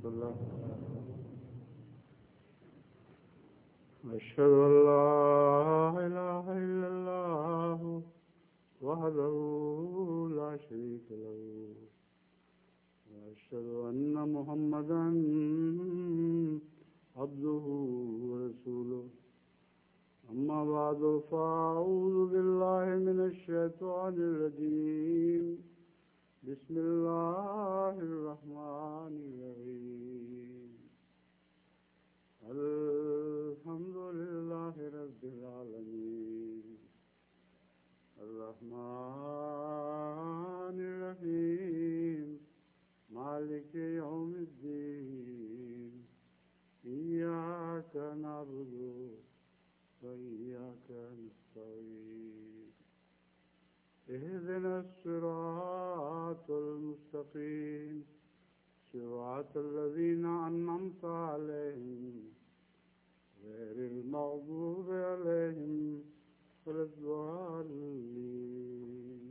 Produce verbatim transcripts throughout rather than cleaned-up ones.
الله. أشهد أن لا إله إلا الله وحده لا شريك له وأشهد أن محمدا عبده ورسوله. أما بعد فأعوذ بالله من الشيطان الرجيم. بسم الله الرحمن الرحيم. الحمد لله رب العالمين الرحمن الرحيم مالك يوم الدين إياك نعبد وإياك نستعين. اهدنا الصراط المستقيم صراط الذين أنعمت عليهم غير المغضوب عليهم ولا الضالين.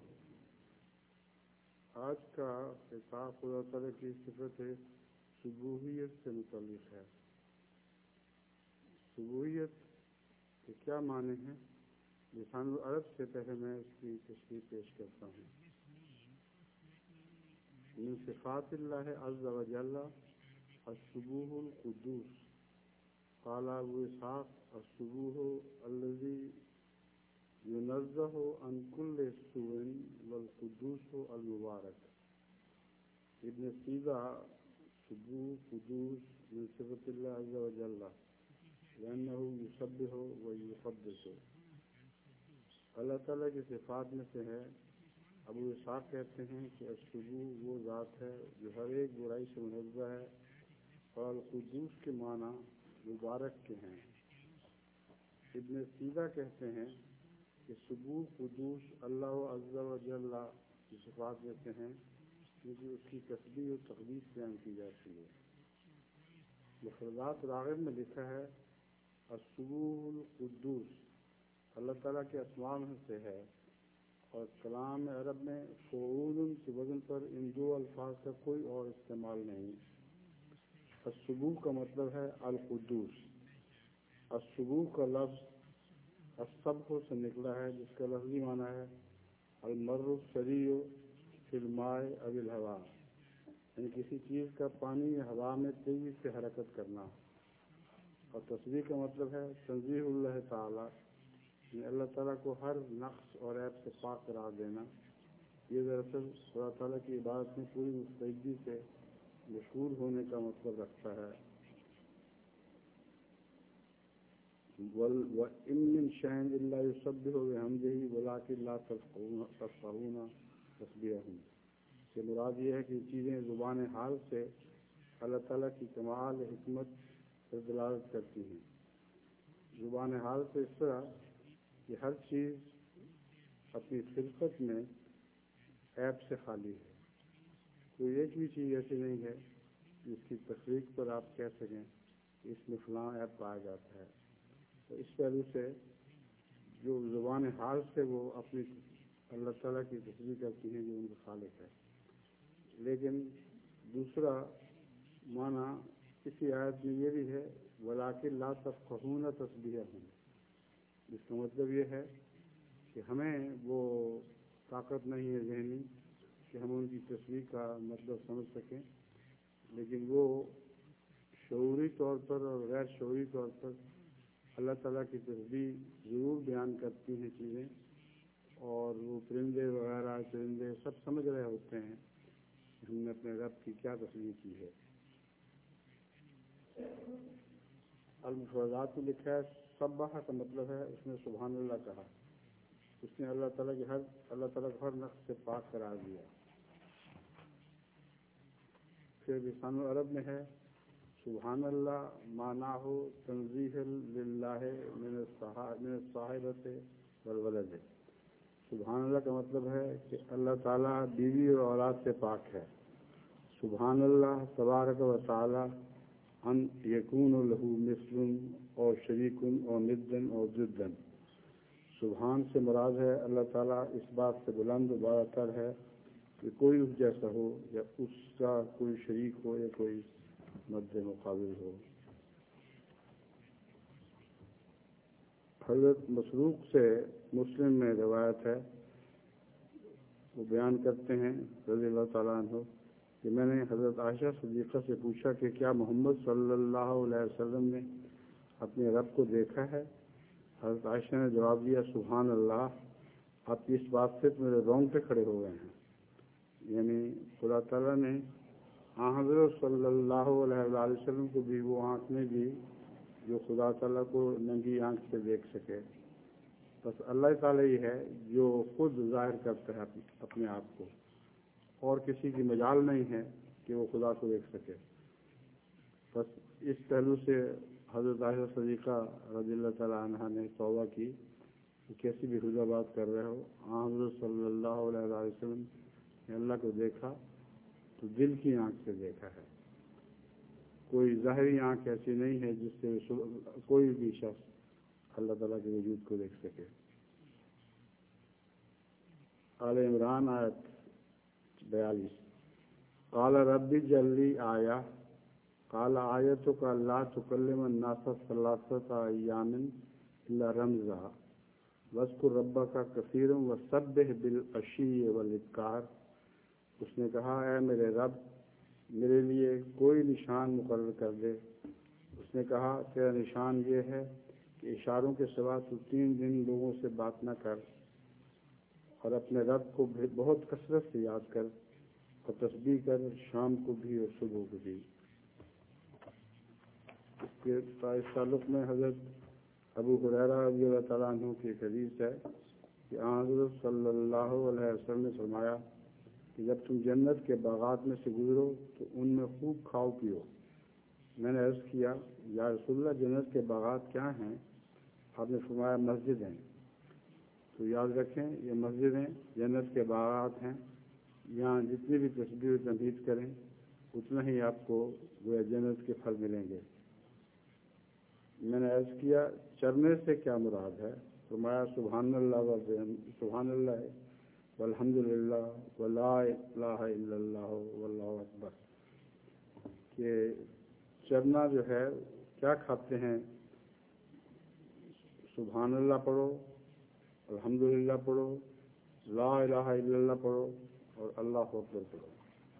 آج کا خطاب خدا تعالیٰ کی صفت سبوحیت سے متعلق ہے. سبوحیت کے کیا معنی ہیں؟ لسان العرب سے پہلے میں اس کی تشریح پیش کرتا ہوں. من صفات اللہ عز و جل السبوح القدوس. قال ابو اسحاق السبوح الذي ينزه عن كل سوء والقدوس المبارك. ابن سیدہ سبوح قدوس من صفت اللہ عز و جل لأنه يسبح ويقدس. اللہ تعالیٰ کی صفات میں سے ہے. ابو اسحاق کہتے ہیں کہ السبوح وہ ذات ہے جو ہر ایک برائی سے منزہ ہے اور القدوس کے معنی مبارک کے ہیں. ابن سیدہ کہتے ہیں کہ سبوح قدوس اللہ عز و جل کی صفات میں سے ہیں کیونکہ اس کی تسبیح و تقدیس بیان کی جاتی ہے. مفردات راغب میں لکھا ہے السبوح القدوس اللہ تعالیٰ کے اسماء میں سے ہے اور کلام عرب میں فعول کے وزن پر ان دو الفاظ کا کوئی اور استعمال نہیں. السبوح کا مطلب ہے القدوس. السبوح کا لفظ الصبح سے نکلا ہے جس کا لفظی معنی ہے المر السریع فی الماء او الہوا، یعنی کسی چیز کا پانی یا ہوا میں تیزی سے حرکت کرنا. اور تسبیح کا مطلب ہے تنزیہ اللہ تعالیٰ، یعنی اللہ تعالیٰ کو ہر نقص اور عیب سے پاک قرار دینا. یہ دراصل خدا تعالیٰ کی عبادت میں پوری مستعدی سے مشغول ہونے کا مطلب رکھتا ہے. وَإِن مِّن شَيْءٍ إِلَّا يُسَبِّحُ بِحَمْدِهِ وَلَٰكِن لَّا تَفْقَهُونَ تَسْبِيحَهُمْ. سے مراد یہ ہے کہ چیزیں زبان حال سے اللہ تعالیٰ کی کمال حکمت پر دلالت کرتی ہیں. زبان حال سے اس طرح کہ ہر چیز اپنی خلقت میں عیب سے خالی ہے. کوئی ایک بھی چیز ایسی نہیں ہے جس کی تخلیق پر آپ کہہ سکیں کہ اس میں فلاں عیب پایا جاتا ہے. تو اس پہلو سے جو زبان حال سے وہ اپنی اللہ تعالیٰ کی تسبیح کرتی ہیں جو ان کا خالق ہے. لیکن دوسرا معنی اسی آیت میں یہ بھی ہے وَلَٰكِن لَّا تَفْقَهُونَ تَسْبِيحَهُمْ، جس کا مطلب یہ ہے کہ ہمیں وہ طاقت نہیں ہے ذہنی کہ ہم ان کی تسبیح کا مطلب سمجھ سکیں، لیکن وہ شعوری طور پر اور غیر شعوری طور پر اللہ تعالیٰ کی تسبیح ضرور بیان کرتی ہیں چیزیں. اور وہ پرندے وغیرہ چرندے سب سمجھ رہے ہوتے ہیں کہ ہم نے اپنے رب کی کیا تسبیح کی ہے. المفردات میں لکھا ہے سبح کا مطلب ہے اس نے سبحان اللہ کہا، اس نے اللہ تعالیٰ کی ہر اللہ تعالیٰ کو ہر نقص سے پاک قرار دیا. پھر لسان العرب میں ہے سبحان اللہ معنی ہو تنزیہ للہ من الصاحبۃ والولد. سبحان اللہ کا مطلب ہے کہ اللہ تعالیٰ بیوی اور اولاد سے پاک ہے. سبحان اللہ تبارک و تعالیٰ ان یکون لہ مثل اور شریکن اور ندن اور ضدن. سبحان سے مراد ہے اللہ تعالیٰ اس بات سے بلند و بالا تر ہے کہ کوئی اس جیسا ہو یا اس کا کوئی شریک ہو یا کوئی مد مقابل ہو۔ حضرت مسروق سے مسلم میں روایت ہے، وہ بیان کرتے ہیں رضی اللہ تعالیٰ عنہ کہ میں نے حضرت عائشہ صدیقہ سے پوچھا کہ کیا محمد صلی اللہ علیہ وسلم نے اپنے رب کو دیکھا ہے؟ حضرت عائشہ نے جواب دیا، سبحان اللہ، آپ کی اس بات سے میرے رونگٹے کھڑے ہو گئے ہیں۔ یعنی خدا تعالیٰ نے حضرت صلی اللہ علیہ وآلہ وسلم کو بھی وہ آنکھ نہیں دی جو خدا تعالیٰ کو ننگی آنکھ سے دیکھ سکے۔ بس اللہ تعالیٰ ہی ہے جو خود ظاہر کرتا ہے اپنے آپ کو، اور کسی کی مجال نہیں ہے کہ وہ خدا کو دیکھ سکے۔ بس اس پہلو سے حضرت عائشہ صدیقہ رضی اللہ تعالیٰ عنہ نے توبہ کی کہ کیسی بھی خدا بات کر رہے ہو، حضرت صلی اللہ علیہ وسلم نے اللہ کو دیکھا تو دل کی آنکھ سے دیکھا ہے، کوئی ظاہری آنکھ ایسی نہیں ہے جس سے کوئی بھی شخص اللہ تعالیٰ کے وجود کو دیکھ سکے۔ آل عمران آیت بیالیس، قال رب جلی آیا قال آیتک اللہ تکلم الناس ثلاثۃ ایام الا رمزا واذکر ربک کثیرا وسبح بالعشی والابکار۔ اس نے کہا، اے میرے رب، میرے لیے کوئی نشان مقرر کر دے۔ اس نے کہا، تیرا نشان یہ ہے کہ اشاروں کے سوا تو تین دن لوگوں سے بات نہ کر، اور اپنے رب کو بہت کثرت سے یاد کر، اور تسبیح کر شام کو بھی اور صبح کو بھی۔ اس کے اس تعلق میں حضرت ابو ہریرہ رضی اللہ تعالیٰ عنہ کی ایک حدیث ہے کہ حضرت صلی اللہ علیہ وسلم نے فرمایا کہ جب تم جنت کے باغات میں سے گزرو تو ان میں خوب کھاؤ پیو۔ میں نے عرض کیا، یا رسول اللہ، جنت کے باغات کیا ہیں؟ آپ نے فرمایا، مسجد ہیں۔ تو یاد رکھیں، یہ مسجدیں جنت کے باغات ہیں، یہاں جتنی بھی تسبیح و تحمید کریں اتنا ہی آپ کو گویا جنت کے پھل ملیں گے۔ میں نے عرض کیا، چرنے سے کیا مراد ہے؟ فرمایا، سبحان اللہ سبحان اللہ والحمد للہ ولا الہ الا اللہ واللہ اکبر، کہ چرنا جو ہے کیا کھاتے ہیں؟ سبحان اللہ پڑھو، الحمد للہ پڑھو، لا الہ الا اللہ پڑھو، اور اللہ اکبر پڑھو۔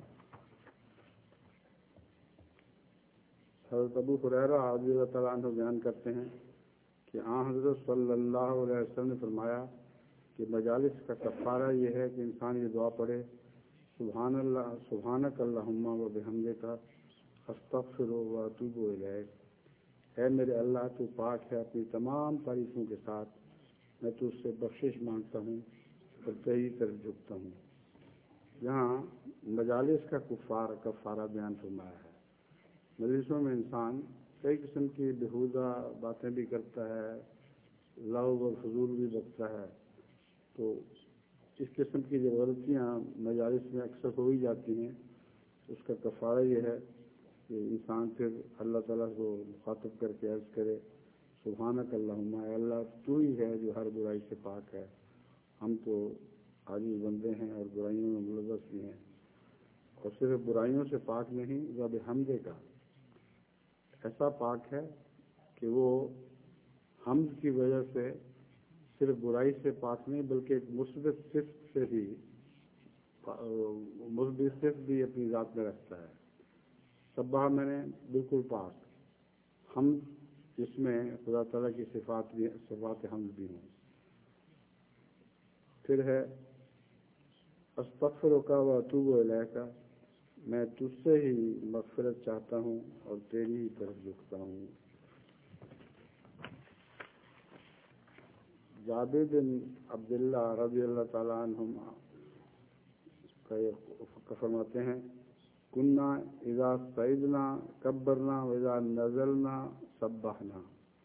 حضرت ابو ہریرہ رضی اللہ تعالیٰ عنہ بیان کرتے ہیں کہ آن حضرت صلی اللہ علیہ وسلم نے فرمایا کہ مجالس کا کفارہ یہ ہے کہ انسان یہ دعا پڑھے، سبحان اللہ سبحانک اللہم و بحمدک استغفر و اتوب الیک۔ اے میرے اللہ، تو پاک ہے اپنی تمام تعریفوں کے ساتھ، میں تو اس سے بخشش مانگتا ہوں اور تیری طرف جھکتا ہوں۔ یہاں مجالس کا کفار کفارہ بیان فرمایا ہے۔ مجلسوں میں انسان کئی قسم کی بیہودہ باتیں بھی کرتا ہے، لغو اور فضول بھی بکتا ہے، تو اس قسم کی جو غلطیاں مجالس میں اکثر ہو ہی جاتی ہیں، اس کا کفارہ یہ ہے کہ انسان پھر اللہ تعالیٰ کو مخاطب کر کے عرض کرے، سبحانک اللہم، اے اللہ تو ہی ہے جو ہر برائی سے پاک ہے، ہم تو عاجز بندے ہیں اور برائیوں میں ملوث بھی ہیں۔ اور صرف برائیوں سے پاک نہیں، رب حمدے کا ایسا پاک ہے کہ وہ حمد کی وجہ سے صرف برائی سے پاک نہیں بلکہ ایک مثبت صفت سے بھی مثبت صفت بھی اپنی ذات میں رکھتا ہے۔ سبحہ میں نے بالکل پاک، حمد جس میں خدا تعالیٰ کی صفات بھی صفات حمد بھی ہوں۔ پھر ہے استغفرک و اتوب الیک، میں تجھ سے ہی مغفرت چاہتا ہوں اور تیری ہی طرف جھکتا ہوں۔ جابر بن عبداللہ رضی اللہ تعالیٰ عنہما فرماتے ہیں، کننا اذا صعدنا کبرنا واذا نزلنا سبحنا۔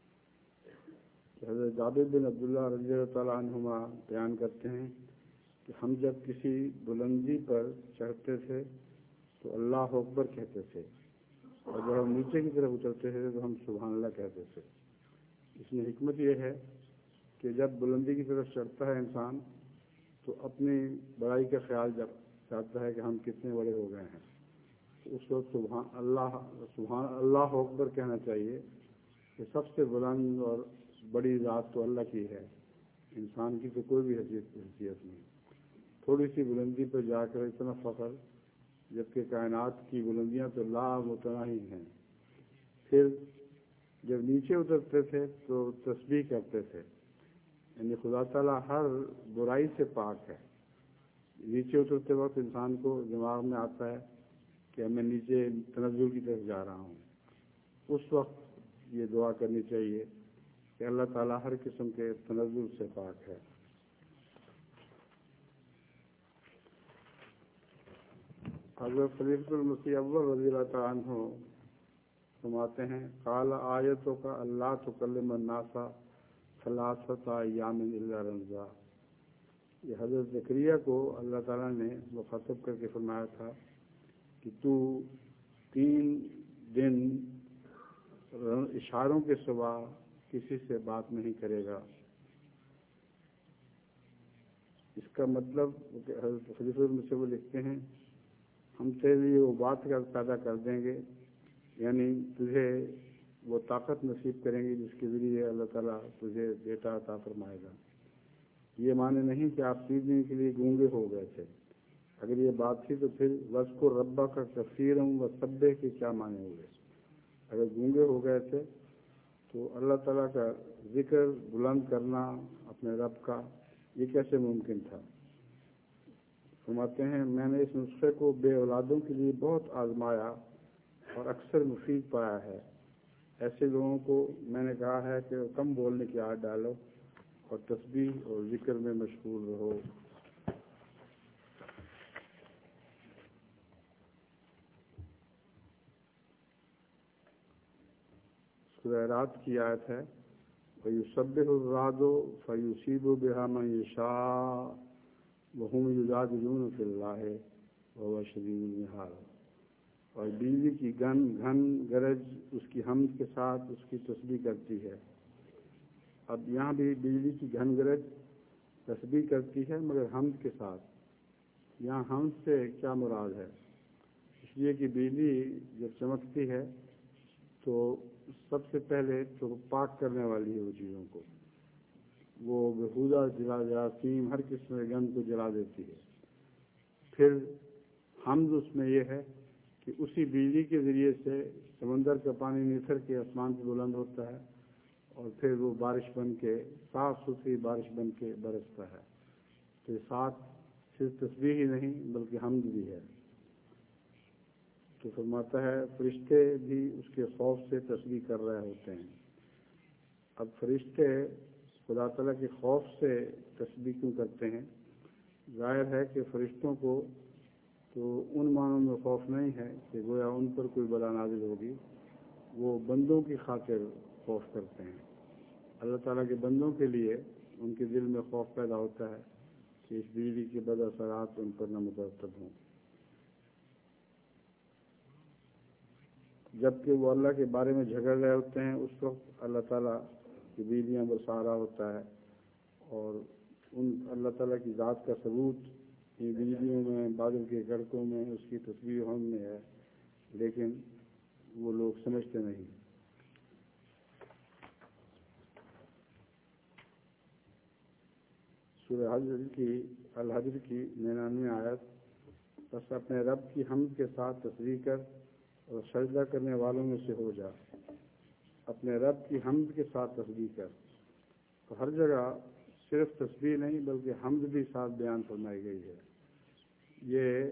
حضرت جابر بن عبداللہ رضی اللہ تعالیٰ عنہما بیان کرتے ہیں کہ ہم جب کسی بلندی پر چڑھتے تھے تو اللہ اکبر کہتے تھے، اور جب ہم نیچے کی طرف اترتے تھے تو ہم سبحان اللہ کہتے تھے۔ اس میں حکمت یہ ہے کہ جب بلندی کی طرف چڑھتا ہے انسان تو اپنی بڑائی کا خیال جب چاہتا ہے کہ ہم کتنے بڑے ہو گئے ہیں، تو اس وقت سبحان اللہ سبحان اللہ اکبر کہنا چاہیے کہ سب سے بلند اور بڑی ذات تو اللہ کی ہے، انسان کی تو کوئی بھی حیثیت حیثیت نہیں۔ تھوڑی سی بلندی پہ جا کر اتنا فخر، جبکہ کائنات کی بلندیاں تو لا متناہی ہیں۔ پھر جب نیچے اترتے تھے تو تسبیح کرتے تھے، یعنی خدا تعالیٰ ہر برائی سے پاک ہے۔ نیچے اترتے وقت انسان کو دماغ میں آتا ہے کہ میں نیچے تنزل کی طرف جا رہا ہوں، اس وقت یہ دعا کرنی چاہیے کہ اللہ تعالیٰ ہر قسم کے تنزل سے پاک ہے۔ حضرت خلیفۃ المسیح اول رضی اللہ تعالیٰ عنہ فرماتے ہیں، قال آیتوں کا اللہ تکلم الناس ثلاثۃ ایام الا رمضا۔ یہ حضرت زکریا کو اللہ تعالیٰ نے مخاطب کر کے فرمایا تھا کہ تو تین دن اشاروں کے سوا کسی سے بات نہیں کرے گا۔ اس کا مطلب حضرت خلیفۃ المسیح وہ لکھتے ہیں، ہم تیرے لیے وہ بات پیدا کر دیں گے، یعنی تجھے وہ طاقت نصیب کریں گے جس کے ذریعے اللہ تعالیٰ تجھے بیٹا عطا فرمائے گا۔ یہ معنی نہیں کہ آپ تین دن کے لیے گونگے ہو گئے تھے۔ اگر یہ بات تھی تو پھر وذکر ربک کثیرا وسبح کے کیا معنی ہوئے؟ اگر گونگے ہو گئے تھے تو اللہ تعالیٰ کا ذکر بلند کرنا اپنے رب کا یہ کیسے ممکن تھا؟ فرماتے ہیں، میں نے اس نسخے کو بے اولادوں کے لیے بہت آزمایا اور اکثر مفید پایا ہے۔ ایسے لوگوں کو میں نے کہا ہے کہ کم بولنے کی عادت ڈالو اور تسبیح اور ذکر میں مشغول رہو۔ سورہ رات کی آیت ہے، وَيُسَبِّحُ الرَّعْدُ فَيُصِيبُ بِهَا مَن يَشَاءُ وَهُمْ يُجَادِلُونَ فِي اللَّهِ وَهُوَ شَدِيدُ الْمِحَالِ۔ اور بجلی کی گن گھن گرج اس کی حمد کے ساتھ اس کی تسبیح کرتی ہے۔ اب یہاں بھی بجلی کی گھن گرج تسبیح کرتی ہے مگر حمد کے ساتھ۔ یہاں حمد سے کیا مراد ہے؟ اس لیے کہ بجلی جب چمکتی ہے تو سب سے پہلے تو پاک کرنے والی ہے وہ چیزوں کو، وہ بےہودہ جلا جراثیم ہر قسم کے گند کو جلا دیتی ہے۔ پھر حمد اس میں یہ ہے کہ اسی بجلی کے ذریعے سے سمندر کا پانی نثر کے آسمان سے بلند ہوتا ہے اور پھر وہ بارش بن کے صاف ستھری بارش بن کے برستا ہے۔ تو ساتھ صرف تسبیح ہی نہیں بلکہ حمد بھی ہے۔ تو فرماتا ہے فرشتے بھی اس کے خوف سے تسبیح کر رہے ہوتے ہیں۔ اب فرشتے خدا تعالیٰ کے خوف سے تسبیح کیوں کرتے ہیں؟ ظاہر ہے کہ فرشتوں کو تو ان معنوں میں خوف نہیں ہے کہ گویا ان پر کوئی بلا نازل ہوگی، وہ بندوں کی خاطر خوف کرتے ہیں۔ اللہ تعالیٰ کے بندوں کے لیے ان کے دل میں خوف پیدا ہوتا ہے کہ اس بجلی کے بد اثرات ان پر نہ مترتب ہوں۔ جبکہ وہ اللہ کے بارے میں جھگڑ رہے ہوتے ہیں اس وقت اللہ تعالیٰ کی بجلیاں برسا رہا ہوتا ہے، اور ان اللہ تعالیٰ کی ذات کا ثبوت ان بجلیوں میں، بادل کے گڑکوں میں، اس کی تصویروں میں ہے، لیکن وہ لوگ سمجھتے نہیں۔ سورہ حجر کی الحجر کی ننانویں آیت، بس اپنے رب کی حمد کے ساتھ تسبیح کر اور سجدہ کرنے والوں میں سے ہو جا۔ اپنے رب کی حمد کے ساتھ تسبیح کر، تو ہر جگہ صرف تسبیح نہیں بلکہ حمد بھی ساتھ بیان فرمائی گئی ہے۔ یہ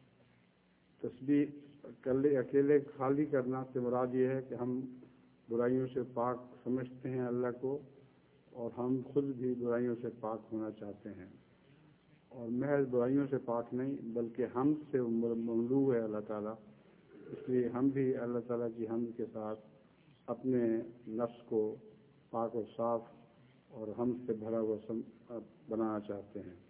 تسبیح اکیلے خالی کرنا سے مراد یہ ہے کہ ہم برائیوں سے پاک سمجھتے ہیں اللہ کو، اور ہم خود بھی برائیوں سے پاک ہونا چاہتے ہیں، اور محض برائیوں سے پاک نہیں بلکہ حمد سے مملو ہے اللہ تعالیٰ۔ اس لیے ہم بھی اللہ تعالیٰ کی حمد کے ساتھ اپنے نفس کو پاک و صاف اور حمد سے بھرا ہوا بنانا چاہتے ہیں۔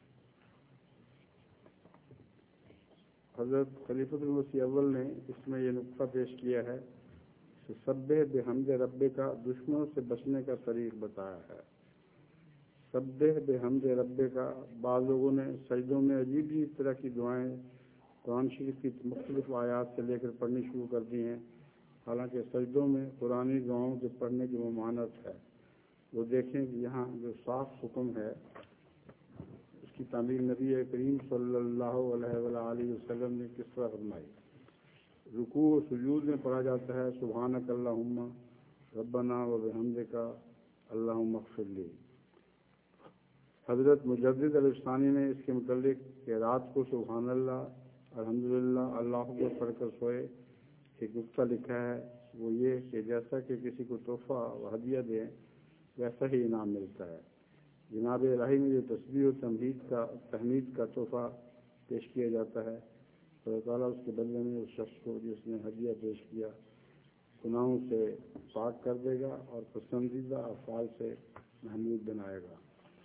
حضرت خلیفۃ المسیح اول نے اس میں یہ نقطہ پیش کیا ہے کہ سبح بحمد رب کا دشمنوں سے بچنے کا طریق بتایا ہے۔ سبح بحمد رب کا، بعض لوگوں نے سجدوں میں عجیب ہی طرح کی دعائیں قرآن شریف کی مختلف آیات سے لے کر پڑھنی شروع کر دی ہیں، حالانکہ سجدوں میں قرآنی دعاؤں کے پڑھنے کی ممانعت ہے۔ وہ دیکھیں کہ یہاں جو صاف حکم ہے اس کی تعمیل نبی کریم صلی اللہ علیہ وآلہ وسلم نے کس طرح فرمائی۔ رکوع و سجود میں پڑھا جاتا ہے سبحانک اللہم ربنا و بحمدک اللہم اغفر لی۔ حضرت مجدد الفسانی نے اس کے متعلق کہ رات کو سبحان اللہ الحمدللہ اللہ اکبر پڑھ کر سوئے ایک نقطہ لکھا ہے، وہ یہ کہ جیسا کہ کسی کو تحفہ و ہدیہ دیں ویسا ہی انعام ملتا ہے۔ جناب الہی میں جو تسبیح و تمجید کا تحمید کا تحفہ پیش کیا جاتا ہے، اللہ تعالیٰ اس کے بدلے میں اس شخص کو جس نے ہدیہ پیش کیا گناہوں سے پاک کر دے گا اور پسندیدہ افعال سے محمود بنائے گا۔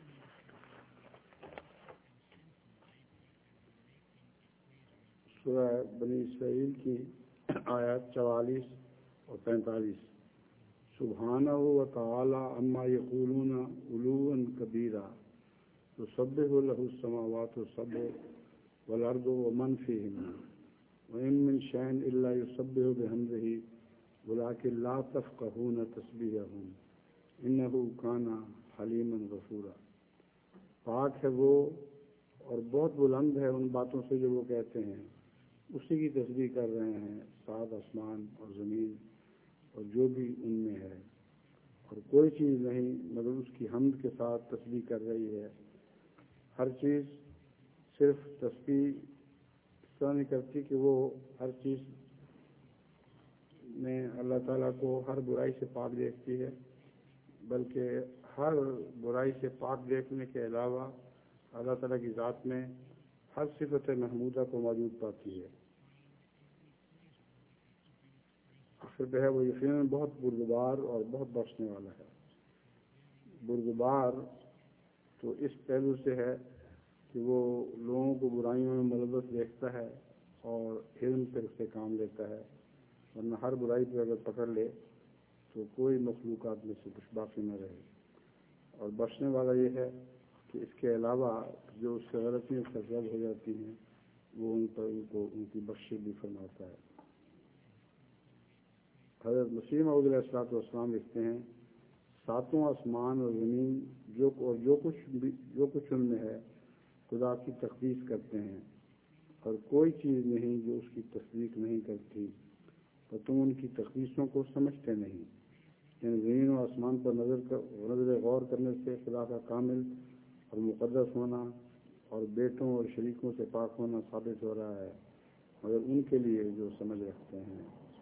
سورہ بنی اسرائیل کی آیات چوالیس اور پینتالیس۔ سبحانہ و تعالی عما یقولون علوا کبیرا تسبح لہ السماوات السبع والارض ومن فیہن وإن من شیء الا یسبح بحمدہ ولکن لا تفقہون تسبیحہم انہ کان حلیما غفورا۔ پاک ہے وہ اور بہت بلند ہے ان باتوں سے جو وہ کہتے ہیں، اسی کی تسبیح کر رہے ہیں سات آسمان اور زمین اور جو بھی ان میں ہے، اور کوئی چیز نہیں مگر اس کی حمد کے ساتھ تسبیح کر رہی ہے۔ ہر چیز صرف تسبیح اس طرح نہیں کرتی کہ وہ ہر چیز میں اللہ تعالیٰ کو ہر برائی سے پاک دیکھتی ہے، بلکہ ہر برائی سے پاک دیکھنے کے علاوہ اللہ تعالیٰ کی ذات میں ہر صفت محمودہ کو موجود پاتی ہے۔ آخر پہ ہے وہ یقیناً بہت بردبار اور بہت بخشنے والا ہے۔ بردبار تو اس پہلو سے ہے کہ وہ لوگوں کو برائیوں میں ملوث دیکھتا ہے اور علم پہ اس سے کام لیتا ہے، ورنہ ہر برائی پہ اگر پکڑ لے تو کوئی مخلوقات میں سے کچھ باقی نہ رہے۔ اور بخشنے والا یہ ہے کہ اس کے علاوہ جو اس سے غلطیاں سرزد ہو جاتی ہیں وہ ان پر ان کو ان کی بخشش بھی فرماتا ہے۔ حضرت مسیح موعود علیہ الصلوۃ والسلام لکھتے ہیں، ساتوں آسمان اور زمین جو اور جو کچھ بھی جو کچھ ان میں ہے خدا کی تقدیس کرتے ہیں، اور کوئی چیز نہیں جو اس کی تصدیق نہیں کرتی، تو تم ان کی تقدیسوں کو سمجھتے نہیں۔ یعنی زمین و آسمان پر نظر کر نظر غور کرنے سے خدا کا کامل اور مقدس ہونا اور بیٹوں اور شریکوں سے پاک ہونا ثابت ہو رہا ہے، مگر ان کے لیے جو سمجھ رکھتے ہیں۔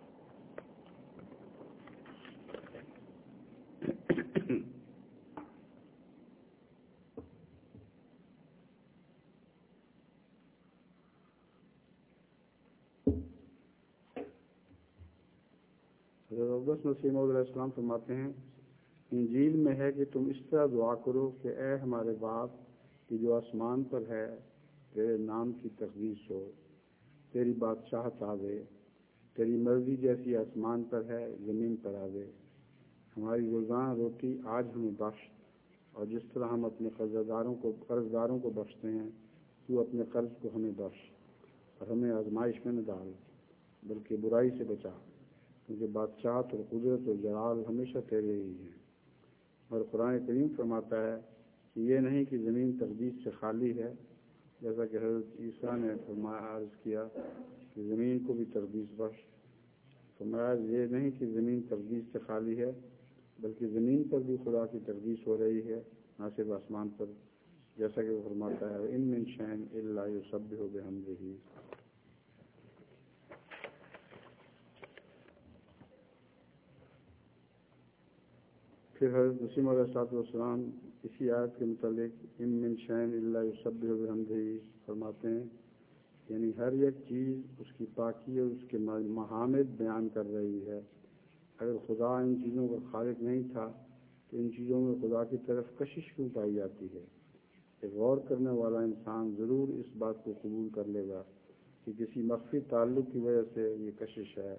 حضرت مسیح موعود علیہ السلام فرماتے ہیں، انجیل میں ہے کہ تم اس طرح دعا کرو کہ اے ہمارے باپ کہ جو آسمان پر ہے تیرے نام کی تقدیس ہو، تیری بادشاہت آوے، تیری مرضی جیسی آسمان پر ہے زمین پر آوے، ہماری روزانہ روٹی آج ہمیں بخش، اور جس طرح ہم اپنے قرض داروں کو قرض داروں کو بخشتے ہیں تو اپنے قرض کو ہمیں بخش، اور ہمیں آزمائش میں نہ ڈال بلکہ برائی سے بچا، کیونکہ بادشاہت اور قدرت اور جلال ہمیشہ تیرے ہی ہیں۔ اور قرآن کریم فرماتا ہے کہ یہ نہیں کہ زمین تقدیس سے خالی ہے، جیسا کہ حضرت عیسیٰ نے فرمایا عرض کیا کہ زمین کو بھی تقدیس بخش۔ فرمایا یہ نہیں کہ زمین تقدیس سے خالی ہے، بلکہ زمین پر بھی خدا کی تقدیس ہو رہی ہے، نہ صرف آسمان پر، جیسا کہ وہ فرماتا ہے ان من شیء الا یسبح بحمدہ۔ پھر حضرت مسیح علیہ الصلوۃ والسلام اسی آیت کے متعلق ان من شیء الا یسبح بحمدہ فرماتے ہیں، یعنی ہر ایک چیز اس کی پاکی اور اس کے محامد بیان کر رہی ہے۔ اگر خدا ان چیزوں کا خالق نہیں تھا تو ان چیزوں میں خدا کی طرف کشش کیوں پائی جاتی ہے؟ ایک غور کرنے والا انسان ضرور اس بات کو قبول کر لے گا کہ کسی مخفی تعلق کی وجہ سے یہ کشش ہے۔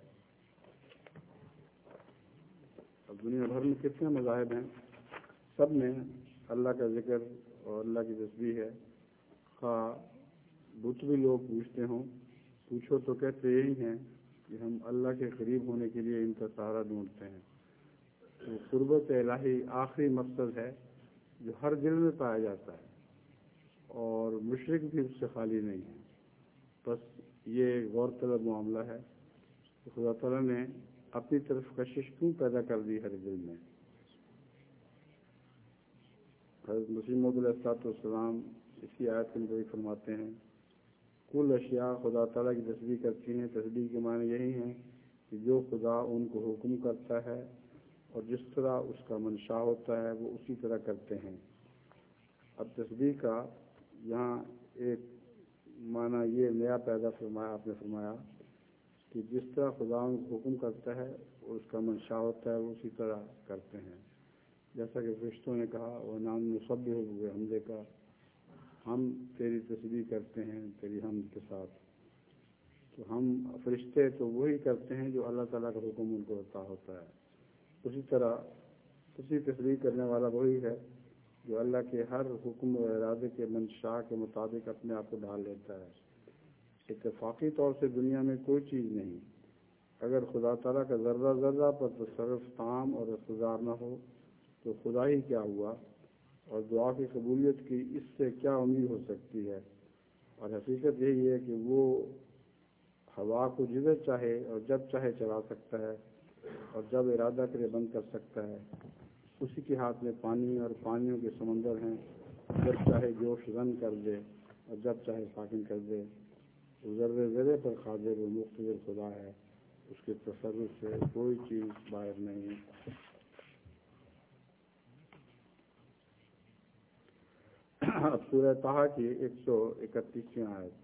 اب دنیا بھر میں کتنے مذاہب ہیں، سب میں اللہ کا ذکر اور اللہ کی تسبیح ہے، خواہ بت بھی لوگ پوچھتے ہوں پوچھو تو کہتے یہی ہیں کہ ہم اللہ کے قریب ہونے کے لیے ان کا سہارا ڈھونڈتے ہیں۔ تو قربت الہی آخری مقصد ہے جو ہر دل میں پایا جاتا ہے، اور مشرک بھی اس سے خالی نہیں ہے۔ بس یہ غور طلب معاملہ ہے کہ خدا تعالیٰ نے اپنی طرف کشش کیوں پیدا کر دی ہر دل میں۔ حضرت مسیح موعود علیہ السلام اسی آیت میں بھی فرماتے ہیں، کل اشیاء خدا تعالیٰ کی تسبیح کرتی ہیں۔ تسبیح کے معنی یہی ہیں کہ جو خدا ان کو حکم کرتا ہے اور جس طرح اس کا منشا ہوتا ہے وہ اسی طرح کرتے ہیں۔ اب تسبیح کا یہاں ایک معنی یہ نیا پیدا فرمایا آپ نے فرمایا کہ جس طرح خدا ان کو حکم کرتا ہے اور اس کا منشا ہوتا ہے وہ اسی طرح کرتے ہیں۔ جیسا کہ فرشتوں نے کہا وہ نام نسبح بحمدہ کا، ہم تیری تسبیح کرتے ہیں تیری حمد کے ساتھ۔ تو ہم فرشتے تو وہی کرتے ہیں جو اللہ تعالیٰ کا حکم ان کو عطا ہوتا ہے، اسی طرح اسی تسبیح کرنے والا وہی ہے جو اللہ کے ہر حکم و ارادے کے منشا کے مطابق اپنے آپ کو ڈھال لیتا ہے۔ اتفاقی طور سے دنیا میں کوئی چیز نہیں، اگر خدا تعالیٰ کا ذرہ ذرہ پر تصرف تام اور اقتدار نہ ہو تو خدا ہی کیا ہوا، اور دعا کی قبولیت کی اس سے کیا امید ہو سکتی ہے۔ اور حقیقت یہی ہے کہ وہ ہوا کو جدھر چاہے اور جب چاہے چلا سکتا ہے، اور جب ارادہ کرے بند کر سکتا ہے۔ اسی کے ہاتھ میں پانی اور پانیوں کے سمندر ہیں، جب چاہے جوش زن کر دے اور جب چاہے ساکن کر دے۔ ذرے ذرے پر قادر و مقتدر خدا ہے، اس کے تصرف سے کوئی چیز باہر نہیں۔ اب سورہ طٰہٰ کی ایک سو اکتیسویں آیت۔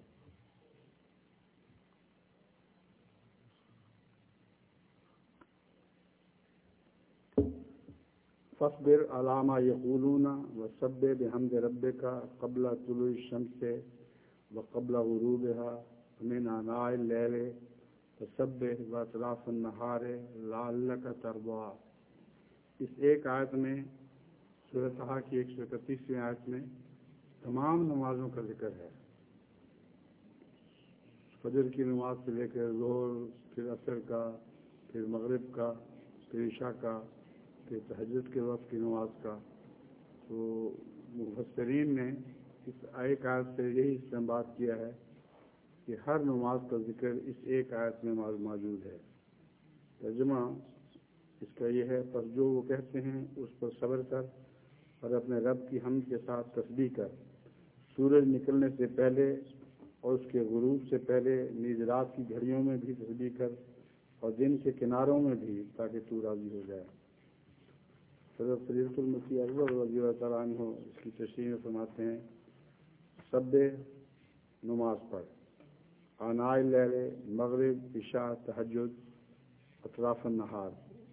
فاصبر علی ما یقولون وسبح بحمد ربک قبل طلوع الشمس وقبل غروبها ومن آناء اللیل فسبح واطراف النہار لعلک ترضی۔ اس ایک آیت میں سورہ طٰہٰ کی ایک سو اکتیسویں آیت میں تمام نمازوں کا ذکر ہے، فجر کی نماز سے لے کر ظہر، پھر عصر کا، پھر مغرب کا، پھر عشاء کا، پھر تہجد کے وقت کی نماز کا۔ تو مفسرین نے اس ایک آیت سے یہی استنباط کیا ہے کہ ہر نماز کا ذکر اس ایک آیت میں موجود ہے۔ ترجمہ اس کا یہ ہے، پس جو وہ کہتے ہیں اس پر صبر کر اور اپنے رب کی حمد کے ساتھ تسبیح کر، سورج نکلنے سے پہلے اور اس کے غروب سے پہلے، نیز رات کی گھڑیوں میں بھی تسبیح کر اور دن کے کناروں میں بھی، تاکہ تو راضی ہو جائے۔ حضرت فضیلۃ المسیح اکبر رضی اللہ تعالیٰ عنہ اس کی تشریح میں فرماتے ہیں، سبح نماز پڑھ، آناء اللیل مغرب، عشاء، تہجد، اطراف النہار،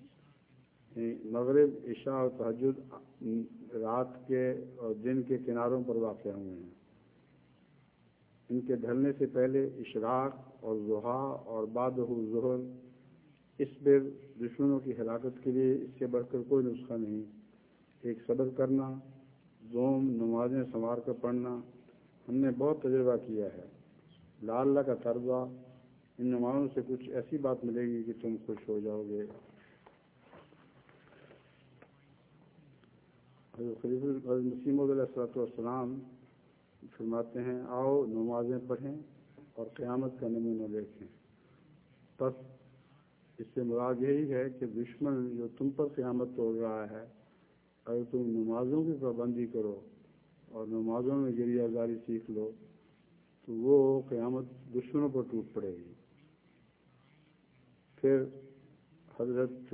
مغرب، عشاء اور تہجد رات کے اور دن کے کناروں پر واقع ہوئے ہیں۔ ان کے ڈھلنے سے پہلے اشراق اور ضحیٰ اور بعد ظہر۔ اس پر دشمنوں کی ہلاکت کے لیے اس سے بڑھ کر کوئی نسخہ نہیں۔ ایک صبر کرنا، دوم نمازیں سنوار کر پڑھنا، ہم نے بہت تجربہ کیا ہے۔ لعلک ترضی، ان نمازوں سے کچھ ایسی بات ملے گی کہ تم خوش ہو جاؤ گے۔ حضرت مسیح موعود علیہ السلام فرماتے ہیں، آؤ نمازیں پڑھیں اور قیامت کا نمونہ دیکھیں۔ بس اس سے مراد یہی ہے کہ دشمن جو تم پر قیامت توڑ رہا ہے، اگر تم نمازوں کی پابندی کرو اور نمازوں میں گریہ زاری سیکھ لو تو وہ قیامت دشمنوں پر ٹوٹ پڑے گی۔ پھر حضرت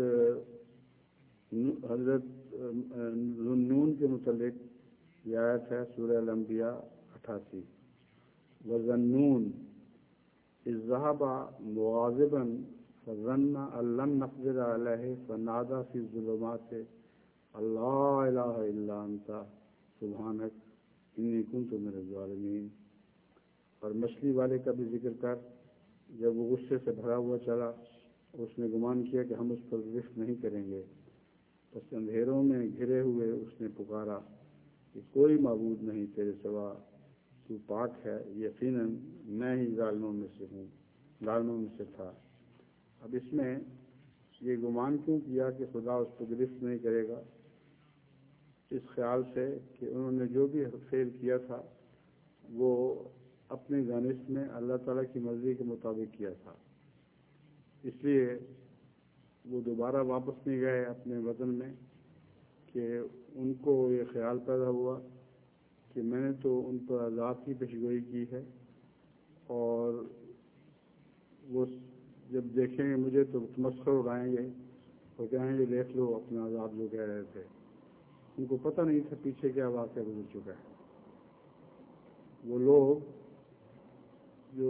حضرت نون کے متعلق یہ آیت ہے سورہ الانبیاء اٹھاسی، وَظَنُّونَ إِذْ ذَهَبَ مُغَاضِبًا فَظَنَّ أَن لَّن نَّقْدِرَ عَلَيْهِ فَنَادَىٰ فِي الظُّلُمَاتِ أَن لَّا إِلَٰهَ إِلَّا أَنتَ سُبْحَانَكَ إِنِّي كُنتُ مِنَ الظَّالِمِينَ۔ اور مچھلی والے کا بھی ذکر کر، جب وہ غصے سے بھرا ہوا چلا، اس نے گمان کیا کہ ہم اس پر رفت نہیں کریں گے، بس اندھیروں میں گھرے ہوئے اس نے پکارا کہ کوئی معبود نہیں تیرے سوا، تو پاک ہے، یقیناً میں ہی ظالموں میں سے ہوں۔ ڈالنوں میں سے تھا۔ اب اس میں یہ گمان کیوں کیا کہ خدا اس کو گرفت نہیں کرے گا؟ اس خیال سے کہ انہوں نے جو بھی فعل کیا تھا وہ اپنی دانش میں اللہ تعالیٰ کی مرضی کے مطابق کیا تھا، اس لیے وہ دوبارہ واپس نہیں گئے اپنے وطن میں، کہ ان کو یہ خیال پیدا ہوا کہ میں نے تو ان پر عذاب کی پیشگوئی کی ہے، اور وہ جب دیکھیں گے مجھے تو مسخر اڑائیں گے اور کہیں گے دیکھ لو اپنا عذاب جو کہہ رہے تھے۔ ان کو پتہ نہیں تھا پیچھے کیا واقعہ گزر چکا ہے۔ وہ لوگ جو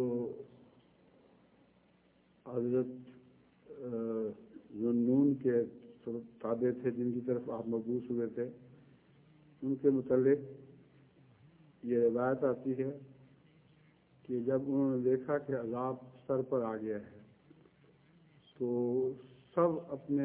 حضرت ذوالنون کے تابع تھے، جن کی طرف آپ مبعوث ہوئے تھے، ان کے متعلق یہ روایت آتی ہے کہ جب انہوں نے دیکھا کہ عذاب سر پر آ گیا ہے تو سب اپنے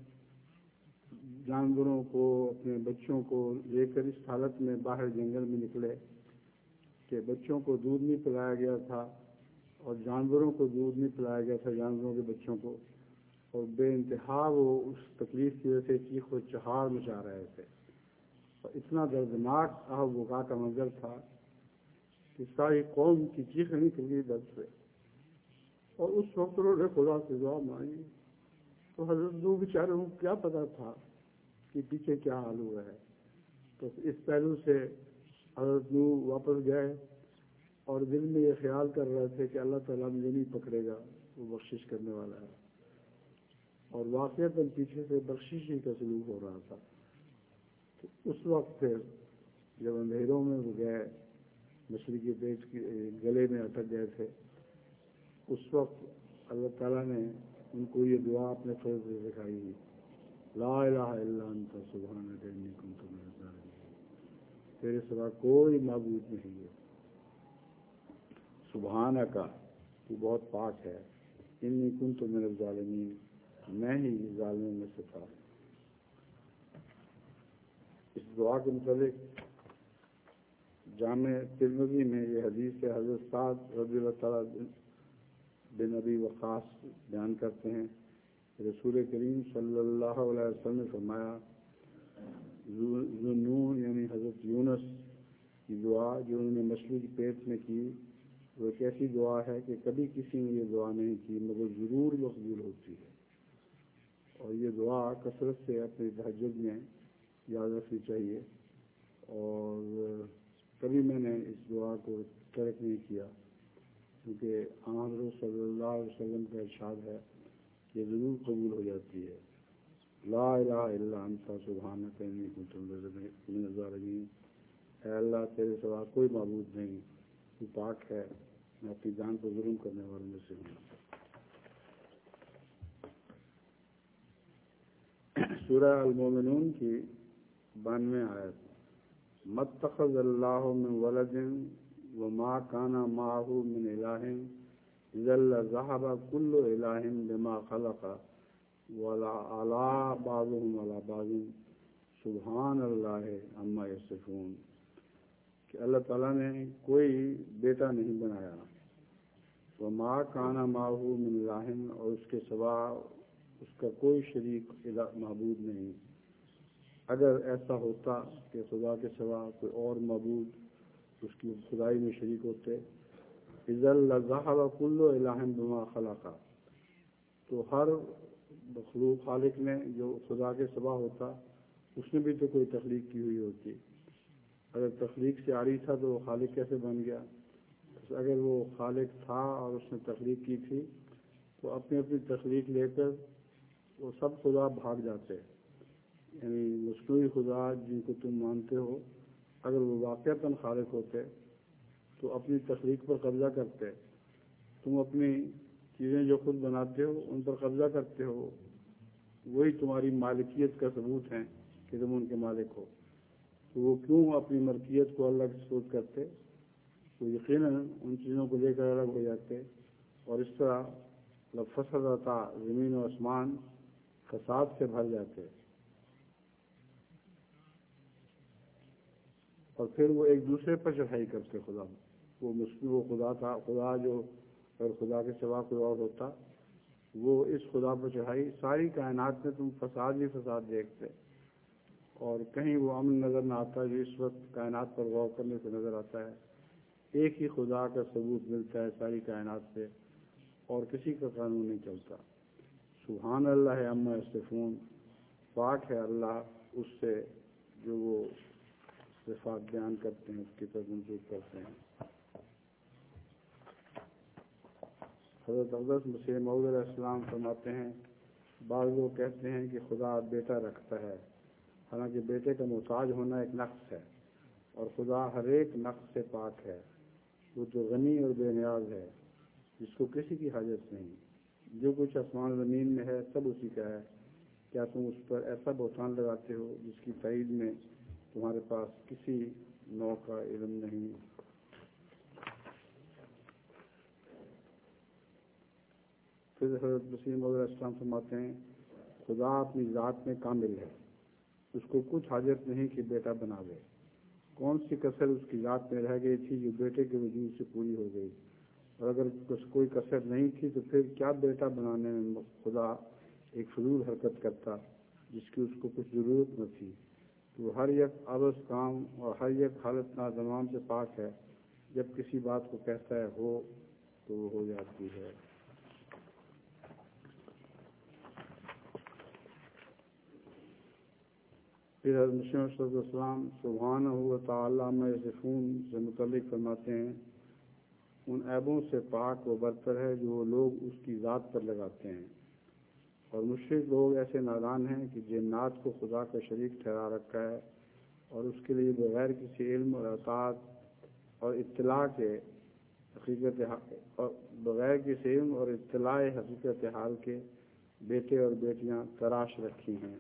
جانوروں کو، اپنے بچوں کو لے کر اس حالت میں باہر جنگل میں نکلے کہ بچوں کو دودھ نہیں پلایا گیا تھا اور جانوروں کو دودھ نہیں پلایا گیا تھا، جانوروں کے بچوں کو، اور بے انتہا وہ اس تکلیف کی وجہ سے چیخ و چہار مچا رہے تھے، اور اتنا دردناک آہ بکا کا منظر تھا کہ ساری قوم کی چیخیں نکلی درد سے، اور اس وقت انہوں نے خدا سے دعا مانگی۔ تو حضرت نوح بیچاروں کو کیا پتا تھا کہ پیچھے کیا حال ہوا ہے، تو اس پہلو سے حضرت نوح واپس گئے اور دل میں یہ خیال کر رہے تھے کہ اللہ تعالیٰ مجھے نہیں پکڑے گا، وہ بخشش کرنے والا ہے، اور واقعتاً پیچھے سے بخشش ہی کا سلوک ہو رہا تھا۔ تو اس وقت پھر جب اندھیروں میں وہ گئے، مشرقی پیٹ کے گلے میں اٹک گئے تھے، اس وقت اللہ تعالیٰ نے ان کو یہ دعا اپنے فضل سے سکھائی، لا الہ الا انت سبحانک انی کنت من الظالمین، تیرے سوا کوئی معبود نہیں ہے، سبحانک تو بہت پاک ہے، انی کنت من الظالمین میں ہی ظالموں میں سے تھا۔ اس دعا کے متعلق جامع ترمذی میں یہ حدیث ہے، حضرت سعد رضی اللہ تعالیٰ بن ابی وقاص بیان کرتے ہیں، رسول کریم صلی اللہ علیہ وسلم نے فرمایا، ذوالنون یعنی حضرت یونس کی دعا جو انہوں نے مچھلی کی پیٹ میں کی، وہ ایک ایسی دعا ہے کہ کبھی کسی نے یہ دعا نہیں کی مگر ضرور مقبول ہوتی ہے، اور یہ دعا کثرت سے اپنے تہجد میں یاد رکھنی چاہیے، اور کبھی میں نے اس دعا کو ترک نہیں کیا، کیونکہ حضرت صلی اللہ علیہ وسلم کا ارشاد ہے کہ ضرور قبول ہو جاتی ہے۔ لا الہ الا انت سبحانک انی کنت من الظالمین، اے اللہ تیرے سوا کوئی معبود نہیں، تو پاک ہے، میں اپنی جان پر ظلم کرنے والوں میں سے ہوں۔ سورہ المومنون کی بانویں آیت، مَتَّخَذَ اللَّهُ مِن وَلَدٍ وَمَا كَانَ مَعَهُ مِنْ إِلَٰهٍ إِذًا لَّذَهَبَ كُلُّ إِلَٰهٍ بِمَا خَلَقَ وَلَعَلَا بَعْضُهُمْ عَلَىٰ بَعْضٍ سُبْحَانَ اللَّهِ عَمَّا يَصِفُونَ، کہ اللہ تعالیٰ نے کوئی بیٹا نہیں بنایا، وَمَا كَانَ مَعَهُ مِنْ إِلَٰهٍ، اور اس کے سوا اس کا کوئی شریک معبود نہیں۔ اگر ایسا ہوتا کہ خدا کے سوا کوئی اور معبود اس کی خدائی میں شریک ہوتے، اذا لذهب كل الہ بما خلق، تو ہر مخلوق خالق نے جو خدا کے سوا ہوتا اس نے بھی تو کوئی تخلیق کی ہوئی ہوتی، اگر تخلیق سے عاری تھا تو وہ خالق کیسے بن گیا؟ اگر وہ خالق تھا اور اس نے تخلیق کی تھی تو اپنی اپنی تخلیق لے کر وہ سب خدا بھاگ جاتے، یعنی مصنوعی خدا جن کو تم مانتے ہو اگر وہ واقعتاً خالق ہوتے تو اپنی تخلیق پر قبضہ کرتے، تم اپنی چیزیں جو خود بناتے ہو ان پر قبضہ کرتے ہو، وہی تمہاری مالکیت کا ثبوت ہیں کہ تم ان کے مالک ہو، تو وہ کیوں اپنی ملکیت کو اللہ کے سپرد کرتے؟ تو یقیناً ان چیزوں کو لے کر الگ ہو جاتے، اور اس طرح لفسدتا زمین و آسمان فساد سے بھر جاتے، اور پھر وہ ایک دوسرے پر چڑھائی کرتے، خدا وہ مصنوع خدا تھا، خدا جو اور خدا کے سوا کوئی اور ہوتا وہ اس خدا پر چڑھائی ساری کائنات میں تم فساد ہی فساد دیکھتے اور کہیں وہ امن نظر نہ آتا جو اس وقت کائنات پر غور کرنے سے نظر آتا ہے. ایک ہی خدا کا ثبوت ملتا ہے ساری کائنات سے اور کسی کا قانون نہیں چلتا. سبحان اللہ عما یصفون، پاک ہے اللہ اس سے جو وہ صفات بیان کرتے ہیں اس کی طرف منسوخ کرتے ہیں. حضرت اقدس مسیح موعود علیہ السلام فرماتے ہیں بعض لوگ کہتے ہیں کہ خدا بیٹا رکھتا ہے، حالانکہ بیٹے کا محتاج ہونا ایک نقص ہے اور خدا ہر ایک نقص سے پاک ہے. وہ تو غنی اور بے نیاز ہے جس کو کسی کی حاجت نہیں. جو کچھ آسمان زمین میں ہے سب اسی کا ہے. کیا تم اس پر ایسا بہتان لگاتے ہو جس کی تائید میں تمہارے پاس کسی نوع کا علم نہیں؟ پھر حضرت مسیح موعود علیہ السلام فرماتے ہیں خدا اپنی ذات میں کامل ہے، اس کو کچھ حاجت نہیں کہ بیٹا بنا لے. کون سی کسر اس کی ذات میں رہ گئی تھی جو بیٹے کے وجود سے پوری ہو گئی؟ اور اگر کوئی کسر نہیں تھی تو پھر کیا بیٹا بنانے میں خدا ایک فضول حرکت کرتا جس کی اس کو کچھ ضرورت نہ تھی؟ تو ہر یک عبث کام اور ہر یک حالت نازمام سے پاک ہے. جب کسی بات کو کہتا ہے ہو تو وہ ہو جاتی ہے. پھر حضرت مسیح صلی اللہ علیہ وسلم سبحانہ و تعالی عما یصفون سے متعلق فرماتے ہیں ان عیبوں سے پاک و برتر ہے جو وہ لوگ اس کی ذات پر لگاتے ہیں. اور مشرک لوگ ایسے نادان ہیں کہ جنات کو خدا کا شریک ٹھہرا رکھا ہے اور اس کے لیے بغیر کسی علم اور اطاعت اور اطلاع کے حقیقت اور بغیر کسی علم اور اطلاع حقیقت حال کے بیٹے اور بیٹیاں تراش رکھی ہیں.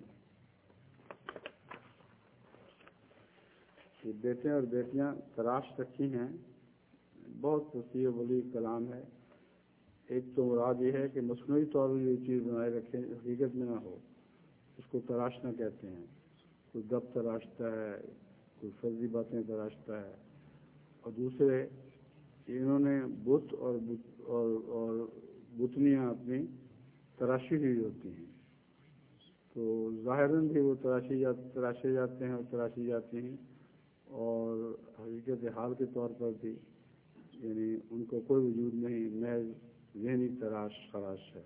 یہ بیٹے اور بیٹیاں تراش رکھی ہیں بہت وسیع بڑی کلام ہے. ایک تو مراد یہ ہے کہ مصنوعی طور پر یہ چیز بنائے رکھیں حقیقت میں نہ ہو، اس کو تراشنا کہتے ہیں. کوئی گپ تراشتا ہے، کوئی فرضی باتیں تراشتا ہے. اور دوسرے انہوں نے بت اور اور اور بتنیاں اپنی تراشی ہوئی ہوتی ہیں تو ظاہراً بھی وہ تراشی جات تراشے جاتے ہیں اور تراشی جاتی ہیں اور حقیقت حال کے طور پر بھی یعنی ان کو کوئی وجود نہیں، محض ذہنی تراش خراش ہے.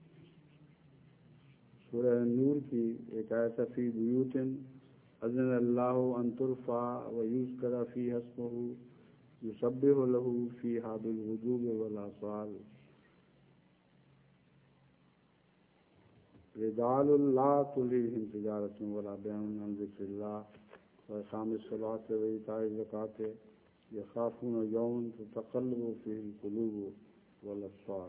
سورہ نور کی ایک آیت فی بیوت اذن اللہ ان ترفع ویذکر فیہا اسمہ یسبح لہ فیہا بالغدو والآصال رجال لا تلہیہم تجارۃ ولا بیع عن ذکر اللہ وإقام الصلاۃ وإیتاء الزکاۃ یخافون یوما تتقلب فیہ القلوب والابصار.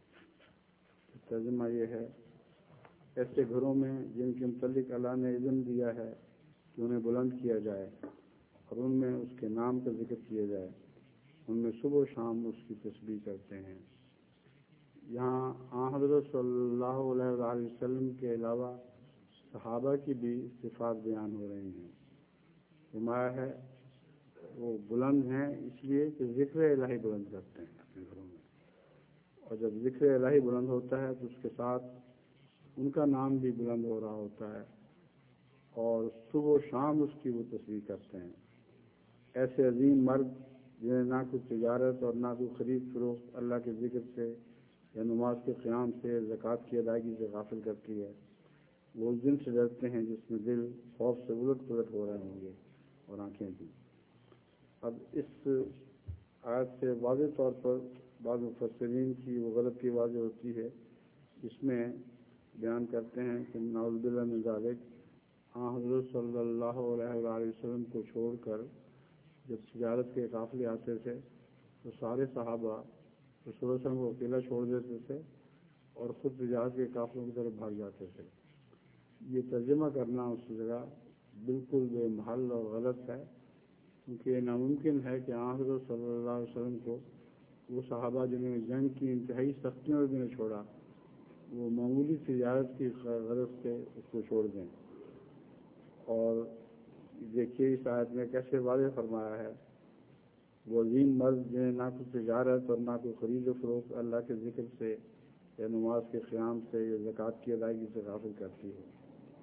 ترجمہ یہ ہے ایسے گھروں میں جن کے متعلق اللہ نے اذن دیا ہے کہ انہیں بلند کیا جائے اور ان میں اس کے نام کا ذکر کیا جائے، ان میں صبح و شام اس کی تسبیح کرتے ہیں. یہاں آن حضرت صلی اللہ علیہ وآلہ وسلم کے علاوہ صحابہ کی بھی صفات بیان ہو رہی ہیں. فرمایا ہے وہ بلند ہیں اس لیے کہ ذکر الہی بلند کرتے ہیں اپنے گھروں میں، اور جب ذکر الہی بلند ہوتا ہے تو اس کے ساتھ ان کا نام بھی بلند ہو رہا ہوتا ہے اور صبح و شام اس کی وہ تسبیح کرتے ہیں. ایسے عظیم مرد جنہیں نہ کوئی تجارت اور نہ کوئی خرید فروخت اللہ کے ذکر سے یا نماز کے قیام سے زکوٰۃ کی ادائیگی سے غافل کرتی ہے، وہ اس دن سے ڈرتے ہیں جس میں دل خوف سے الٹ پلٹ ہو رہے ہوں گے اور آنکھیں بھی. اب اس آیت سے واضح طور پر بعض مفسرین کی وہ غلطی واضح ہوتی ہے. اس میں بیان کرتے ہیں کہ نعوذ باللہ من ذالک آن حضرت صلی اللہ علیہ وآلہ وسلم کو چھوڑ کر جب تجارت کے قافلے آتے تھے تو سارے صحابہ رسول اللہ علیہ وسلم کو اکیلا چھوڑ دیتے تھے اور خود تجارت کے قافلوں کی طرف بھاگ جاتے تھے. یہ ترجمہ کرنا اس جگہ بالکل بے محل اور غلط ہے، کیونکہ یہ ناممکن ہے کہ آن حضرت صلی اللہ علیہ وسلم کو وہ صحابہ جنہوں نے جنگ کی انتہائی سختیوں میں بھی نہیں چھوڑا وہ معمولی تجارت کی غرض سے اس کو چھوڑ دیں. اور دیکھیے اس آیت میں کیسے واضح فرمایا ہے وہ عظیم مرد جنہیں نہ کوئی تجارت اور نہ کوئی خرید و فروخت اللہ کے ذکر سے یا نماز کے قیام سے یا زکوٰۃ کی ادائیگی سے غافل کرتی ہے۔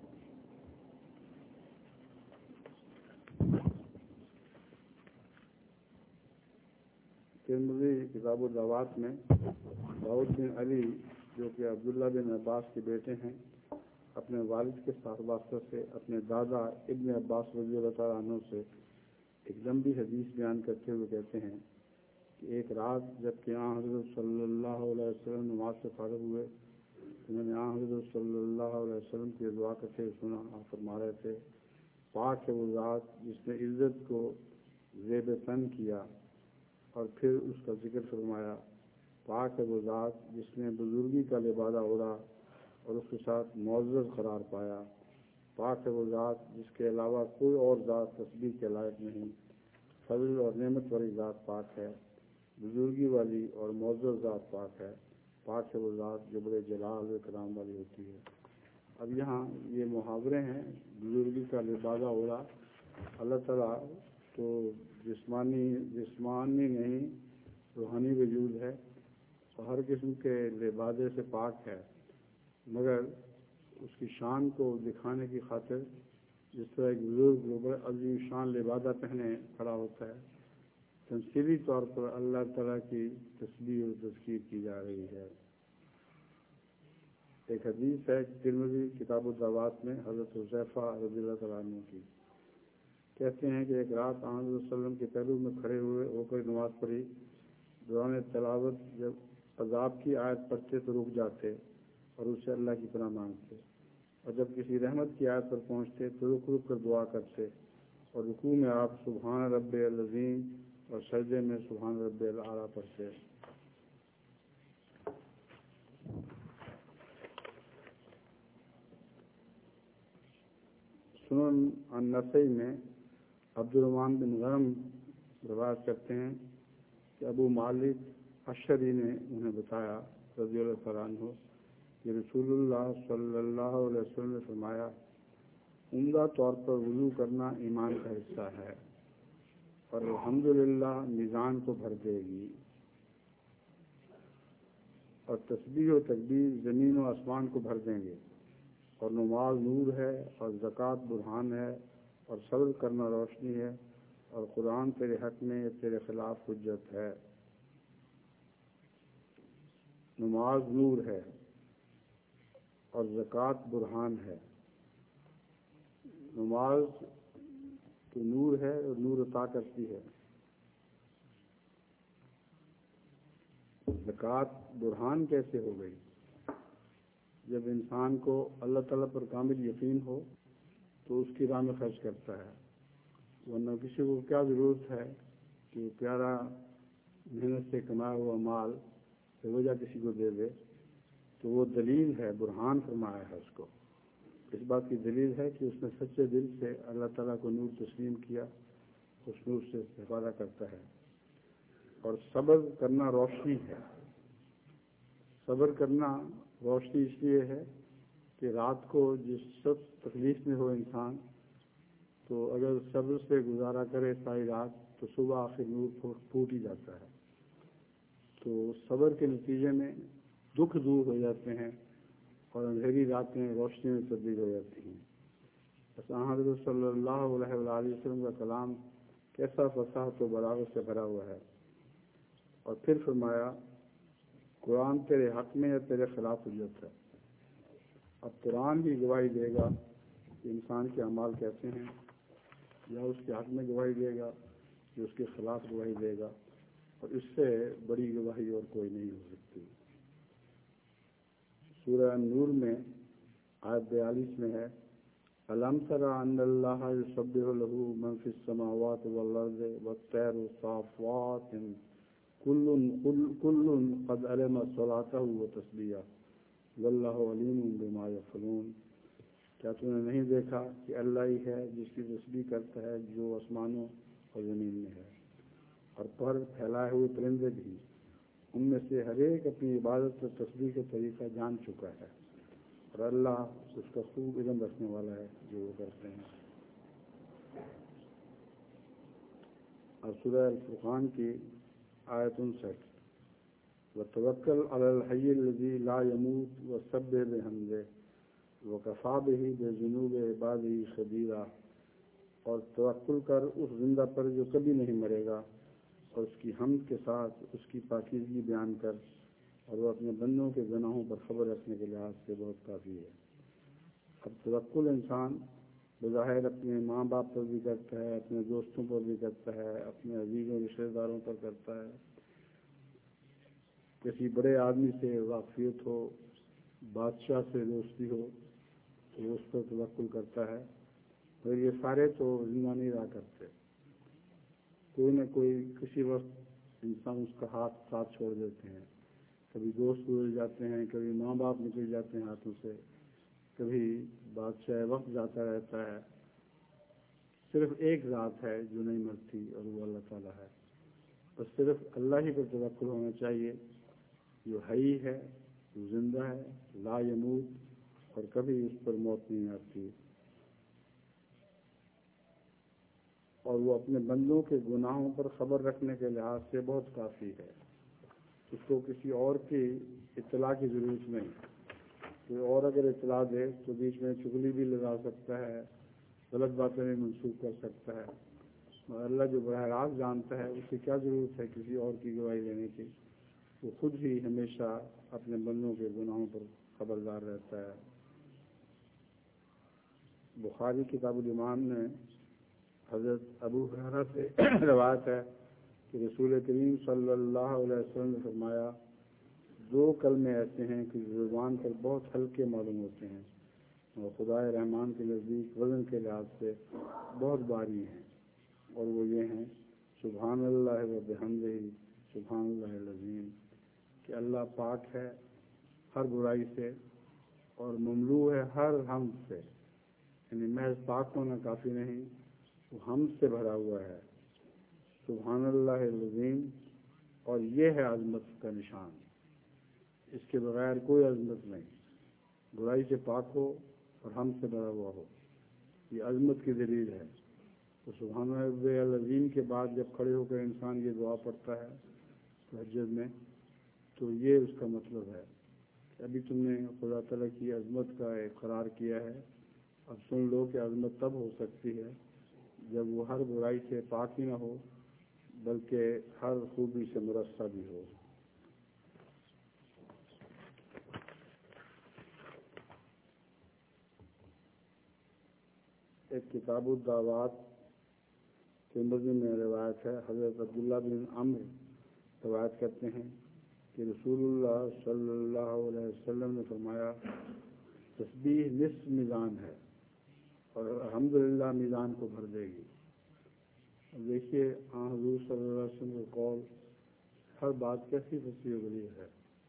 ترمذی کتاب الدعوات میں داؤد بن علی جو کہ عبداللہ بن عباس کے بیٹے ہیں، اپنے والد کے ساتھ واسطہ سے اپنے دادا ابن عباس رضی اللہ تعالیٰ عنہ سے ایک لمبی حدیث بیان کرتے ہوئے کہتے ہیں کہ ایک رات جب کہ آن حضرت صلی اللہ علیہ وسلم نماز سے فارغ ہوئے تو میں نے آن حضرت صلی اللہ علیہ وسلم کی دعا کرتے ہوئے سنا۔ آپ فرما رہے تھے، پاک ہے وہ ذات جس نے عزت کو زیب تن کیا، اور پھر اس کا ذکر فرمایا، پاک ہے وہ ذات جس نے بزرگی کا لبادہ اوڑھا اور اس کے ساتھ معزز قرار پایا، پاک ہے وہ ذات جس کے علاوہ کوئی اور ذات تسبیح کے لائق نہیں، فضل اور نعمت والی ذات پاک ہے، بزرگی والی اور معزز ذات پاک ہے، پاک ہے وہ ذات جو بڑے جلال و اکرام والی ہوتی ہے۔ اب یہاں یہ محاورے ہیں، بزرگی کا لبادہ اوڑھا، اللہ تعالیٰ تو جسمانی جسمانی نہیں روحانی وجود ہے اور ہر قسم کے لبادے سے پاک ہے، مگر اس کی شان کو دکھانے کی خاطر جس طرح ایک بزرگ عظیم شان لبادہ پہنے کھڑا ہوتا ہے، تمثیلی طور پر اللہ تعالیٰ کی تسبیح اور تذکیر کی جا رہی ہے۔ ایک حدیث ہے ترمذی کتاب الدعوات میں حضرت حذیفہ رضی اللہ تعالیٰ عنہ کی، کہتے ہیں کہ ایک رات آن صلی اللہ علیہ وسلم کے پہلو میں کھڑے ہوئے ہو کر نماز پڑھی، دوران تلاوت جب عذاب کی آیت پڑھتے تو رک جاتے اور اس سے اللہ کی پناہ مانگتے، اور جب کسی رحمت کی آیت پر پہنچتے تو رک رک کر دعا کرتے، اور رکوع میں آپ سبحان رب العظیم اور سجدے میں سبحان رب الاعلیٰ پڑھتے۔ سنن النسائی میں عبد الرحمن بن غنم روایت کرتے ہیں کہ ابو مالک اشعری نے انہیں بتایا رضی اللہ تعالیٰ عنہ کہ رسول اللہ صلی اللہ علیہ وسلم نے فرمایا، عمدہ طور پر وضو کرنا ایمان کا حصہ ہے اور الحمدللہ میزان کو بھر دے گی، اور تسبیح و تکبیر زمین و آسمان کو بھر دیں گے، اور نماز نور ہے اور زکوٰۃ برہان ہے اور صبر کرنا روشنی ہے، اور قرآن تیرے حق میں یا تیرے خلاف حجت ہے۔ نماز نور ہے اور زکوٰۃ برہان ہے۔ نماز تو نور ہے اور نور عطا کرتی ہے، زکوٰۃ برہان کیسے ہو گئی؟ جب انسان کو اللہ تعالیٰ پر کامل یقین ہو تو اس کی راہ میں خرچ کرتا ہے، ورنہ کسی کو کیا ضرورت ہے کہ وہ پیارا محنت سے کمایا ہوا مال بے وجہ کسی کو دے دے؟ تو وہ دلیل ہے، برہان فرمایا ہے اس کو، اس بات کی دلیل ہے کہ اس نے سچے دل سے اللہ تعالیٰ کو نور تسلیم کیا، اس نور سے استفادہ کرتا ہے۔ اور صبر کرنا روشنی ہے، صبر کرنا روشنی اس لیے ہے کہ رات کو جس سخت تکلیف میں ہو انسان، تو اگر صبر سے گزارا کرے ساری رات تو صبح آخر نور پھوٹ ہی جاتا ہے، تو صبر کے نتیجے میں دکھ دور ہو جاتے ہیں اور اندھیری راتیں روشنی میں تبدیل ہو جاتی ہیں۔ بس حضرت صلی اللہ علیہ وآلہ وسلم کا کلام کیسا فصاحت و بلاغت سے بھرا ہوا ہے۔ اور پھر فرمایا، قرآن تیرے حق میں یا تیرے خلاف حجت ہے۔ اب قرآن بھی گواہی دے گا کہ انسان کے اعمال کیسے ہیں، یا اس کے حق میں گواہی دے گا یا اس کے خلاف گواہی دے گا، اور اس سے بڑی گواہی اور کوئی نہیں ہو سکتی۔ سورہ نور میں آیت بیالیس میں ہے، أَلَمْ تَرَ أَنَّ اللَّهَ يُسَبِّحُ لَهُ مَن فِي السَّمَاوَاتِ وَالْأَرْضِ وَالطَّيْرُ صَافَّاتٍ كُلٌّ قَدْ عَلِمَ صَلَاتَهُ وَتَسْبِيحَهُ وَاللَّهُ عَلِيمٌ بِمَا يَفْعَلُونَ۔ کیا تم نے نہیں دیکھا کہ اللہ ہی ہے جس کی تسبیح کرتا ہے جو آسمانوں اور زمین میں ہے، اور پر پھیلائے ہوئے پرندے بھی، ان میں سے ہر ایک اپنی عبادت اور تسبیح کا طریقہ جان چکا ہے، اور اللہ اس کا خوب علم رکھنے والا ہے جو وہ کرتے ہیں۔ اور سورہ الفرقان کی آیت انسٹھ، وتوکل علی الحی الذی لا یموت وسبح بحمدہ وکفی بہ بذنوب عبادہ خبیرا، اور توکل کر اس زندہ پر جو کبھی نہیں مرے گا، اور اس کی حمد کے ساتھ اس کی پاکیزگی بیان کر، اور وہ اپنے بندوں کے گناہوں پر خبر رکھنے کے لحاظ سے بہت کافی ہے۔ اب توکل انسان بظاہر اپنے ماں باپ پر بھی کرتا ہے، اپنے دوستوں پر بھی کرتا ہے، اپنے عزیزوں رشتہ داروں پر کرتا ہے، کسی بڑے آدمی سے واقفیت ہو، بادشاہ سے دوستی ہو تو اس پر توکل کرتا ہے، اور یہ سارے تو زندہ نہیں رہا کرتے، کوئی نہ کوئی کسی وقت انسان اس کا ہاتھ ساتھ چھوڑ دیتے ہیں، کبھی دوست گزر جاتے ہیں، کبھی ماں باپ نکل جاتے ہیں ہاتھوں سے، کبھی بادشاہ وقت جاتا رہتا ہے، صرف ایک ذات ہے جو نہیں مرتی اور وہ اللہ تعالیٰ ہے، بس صرف اللہ ہی پر توکل ہونا چاہیے، جو حی ہے، جو زندہ ہے، لا یموت، اور کبھی اس پر موت نہیں آتی، اور وہ اپنے بندوں کے گناہوں پر خبر رکھنے کے لحاظ سے بہت کافی ہے، اس کو کسی اور کی اطلاع کی ضرورت نہیں، کوئی اور اگر اطلاع دے تو بیچ میں چغلی بھی لگا سکتا ہے، غلط باتیں بھی منسوخ کر سکتا ہے، مگر اللہ جو براہ راست جانتا ہے اسے کیا ضرورت ہے کسی اور کی گواہی لینے کی، وہ خود ہی ہمیشہ اپنے بندوں کے گناہوں پر خبردار رہتا ہے۔ بخاری کتاب الایمان میں حضرت ابو ہریرہ سے روایت ہے کہ رسول کریم صلی اللہ علیہ وسلم نے فرمایا، دو کلمے ایسے ہیں کہ زبان پر بہت ہلکے معلوم ہوتے ہیں اور خدا رحمان کے نزدیک وزن کے لحاظ سے بہت بھاری ہیں، اور وہ یہ ہیں، سبحان اللہ و بحمدہ سبحان اللہ العظیم، کہ اللہ پاک ہے ہر برائی سے اور مملوء ہے ہر حمد سے، یعنی محض پاک ہونا کافی نہیں، وہ حمد سے بھرا ہوا ہے، سبحان اللہ العظیم، اور یہ ہے عظمت کا نشان، اس کے بغیر کوئی عظمت نہیں، برائی سے پاک ہو اور حمد سے بھرا ہوا ہو، یہ عظمت کی دلیل ہے۔ تو سبحان اللہ العظیم کے بعد جب کھڑے ہو کر انسان یہ دعا پڑھتا ہے تہجد میں، تو یہ اس کا مطلب ہے کہ ابھی تم نے خدا تعالیٰ کی عظمت کا اقرار کیا ہے، اب سن لو کہ عظمت تب ہو سکتی ہے جب وہ ہر برائی سے پاک ہی نہ ہو بلکہ ہر خوبی سے مرصع بھی ہو۔ ایک کتاب الدعوات کے مضمون میں روایت ہے، حضرت عبداللہ بن عمرو روایت کرتے ہیں کہ رسول اللہ صلی اللہ علیہ وسلم نے فرمایا، تسبیح نصف میزان ہے اور الحمدللہ میزان کو بھر دے گی۔ اب دیکھیے آن حضور صلی اللہ علیہ وسلم کا قول، ہر بات کیسی فصیح و بلیغ ہے،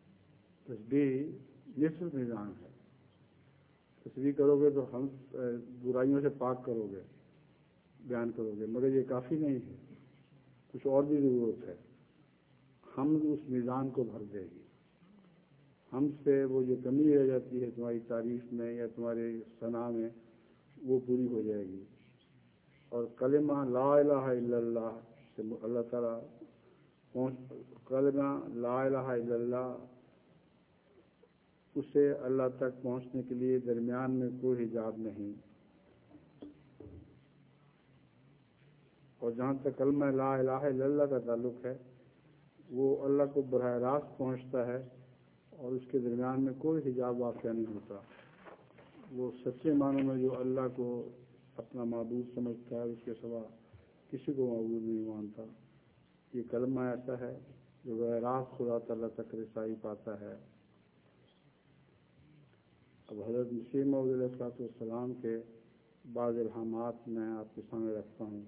تسبیح نصف میزان ہے، تسبیح کرو گے تو ہم برائیوں سے پاک کرو گے، بیان کرو گے، مگر یہ کافی نہیں ہے، کچھ اور بھی ضرورت ہے، حمد اس میزان کو بھر دے گی، حمد سے وہ جو کمی رہ جاتی ہے تمہاری تعریف میں یا تمہارے ثنا میں، وہ پوری ہو جائے گی، اور کلمہ لا الہ الا اللہ سے اللہ تعالیٰ پہنچ کلمہ لا الہ الا اللہ اسے اللہ تک پہنچنے کے لیے درمیان میں کوئی حجاب نہیں، اور جہاں تک کلمہ لا الہ الا اللہ کا تعلق ہے وہ اللہ کو براہ راست پہنچتا ہے اور اس کے درمیان میں کوئی حجاب واقع نہیں ہوتا، وہ سچے معنوں میں جو اللہ کو اپنا معبود سمجھتا ہے اس کے سوا کسی کو معبود نہیں مانتا، یہ کلمہ ایسا ہے جو براہ راست خدا تعالیٰ تک رسائی پاتا ہے۔ اب حضرت مسیح موعود علیہ السلام کے بعض الہامات میں آپ کے سامنے رکھتا ہوں۔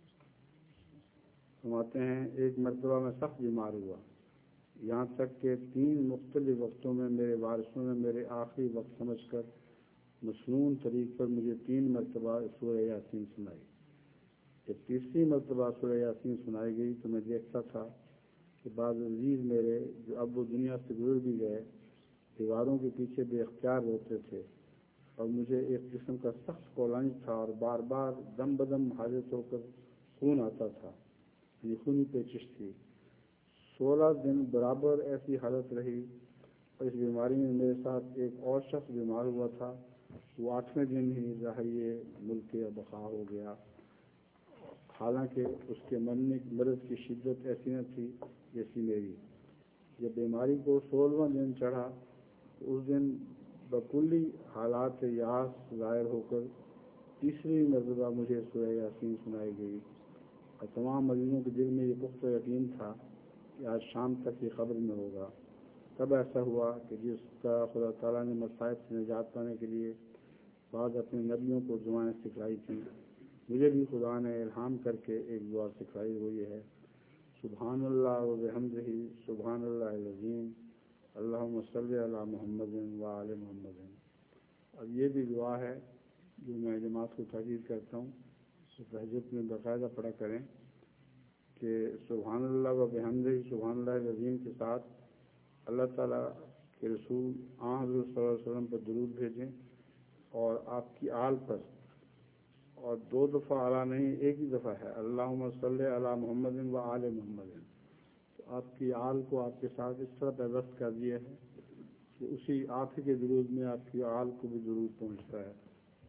فرماتے ہیں، ایک مرتبہ میں سخت بیمار ہوا، یہاں تک کہ تین مختلف وقتوں میں میرے وارثوں نے میرے آخری وقت سمجھ کر مصنون طریق پر مجھے تین مرتبہ سورہ یاسین سنائی۔ جب تیسری مرتبہ سورہ یاسین سنائی گئی تو میں دیکھتا تھا کہ بعض عزیز میرے جو اب وہ دنیا سے گزر بھی گئے دیواروں کے پیچھے بے اختیار روتے تھے، اور مجھے ایک قسم کا سخت کولنج تھا اور بار بار دم بدم حاجت ہو کر خون آتا تھا، یہ خونی پیچش تھی. سولہ دن برابر ایسی حالت رہی اور اس بیماری میں میرے ساتھ ایک اور شخص بیمار ہوا تھا. وہ آٹھویں دن ہی رہائے ملک بقا ہو گیا، حالانکہ اس کے مرنے مرض کی شدت ایسی نہ تھی جیسی میری. جب بیماری کو سولہواں دن چڑھا تو اس دن بکلی حالات یاس ظاہر ہو کر تیسری مرتبہ مجھے سورہ یاسین سنائی گئی اور تمام مریضوں کے دل میں یہ پختہ یقین تھا کہ آج شام تک یہ قبر میں ہوگا. تب ایسا ہوا کہ جس طرح خدا تعالیٰ نے مصائب سے نجات پانے کے لیے بعض اپنے نبیوں کو دعائیں سکھلائی تھیں، مجھے بھی خدا نے الہام کر کے ایک دعا سکھائی ہوئی ہے. سبحان اللہ و بحمدہ سبحان اللہ العظیم اللہم صلی علی محمد و آل محمد. اب یہ بھی دعا ہے جو میں جماعت کو تاکید کرتا ہوں کہ تہجد میں باقاعدہ پڑھا کریں کہ سبحان اللہ و بحمدہ سبحان اللہ العظیم کے ساتھ اللہ تعالیٰ کے رسول آن حضرت صلی اللہ علیہ وسلم پر درود بھیجیں اور آپ کی آل پر، اور دو دفعہ اعلیٰ نہیں ایک ہی دفعہ ہے اللہم صلی علی محمد و آل محمد. تو آپ کی آل کو آپ کے ساتھ اس طرح پیوست کر دیا ہے کہ اسی آپ کے درود میں آپ کی آل کو بھی درود پہنچتا ہے.